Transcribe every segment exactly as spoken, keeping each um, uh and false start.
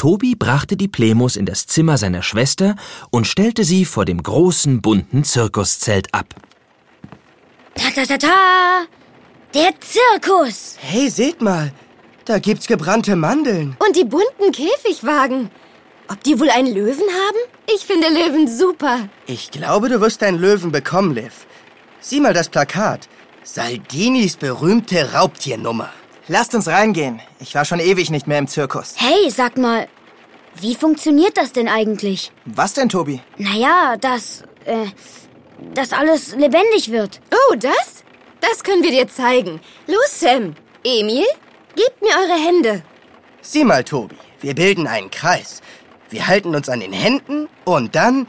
Tobi brachte die Plemos in das Zimmer seiner Schwester und stellte sie vor dem großen, bunten Zirkuszelt ab. Ta ta ta ta! Der Zirkus! Hey, seht mal, da gibt's gebrannte Mandeln. Und die bunten Käfigwagen. Ob die wohl einen Löwen haben? Ich finde Löwen super. Ich glaube, du wirst einen Löwen bekommen, Liv. Sieh mal das Plakat. Saldinis berühmte Raubtiernummer. Lasst uns reingehen. Ich war schon ewig nicht mehr im Zirkus. Hey, sag mal, wie funktioniert das denn eigentlich? Was denn, Tobi? Naja, dass, äh, dass alles lebendig wird. Oh, das? Das können wir dir zeigen. Los, Sam. Emil, gebt mir eure Hände. Sieh mal, Tobi, wir bilden einen Kreis. Wir halten uns an den Händen und dann...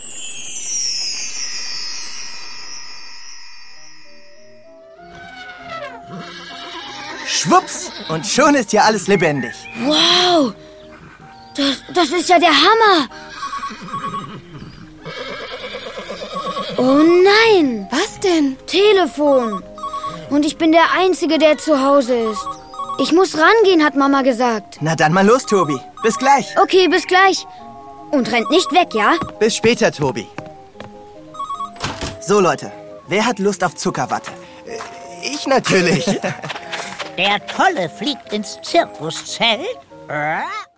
Schwupps! Und schon ist hier alles lebendig. Wow! Das, das ist ja der Hammer! Oh nein! Was denn? Telefon! Und ich bin der Einzige, der zu Hause ist. Ich muss rangehen, hat Mama gesagt. Na dann mal los, Tobi. Bis gleich. Okay, bis gleich. Und rennt nicht weg, ja? Bis später, Tobi. So, Leute. Wer hat Lust auf Zuckerwatte? Ich natürlich. Der Tolle fliegt ins Zirkuszelt. Äh?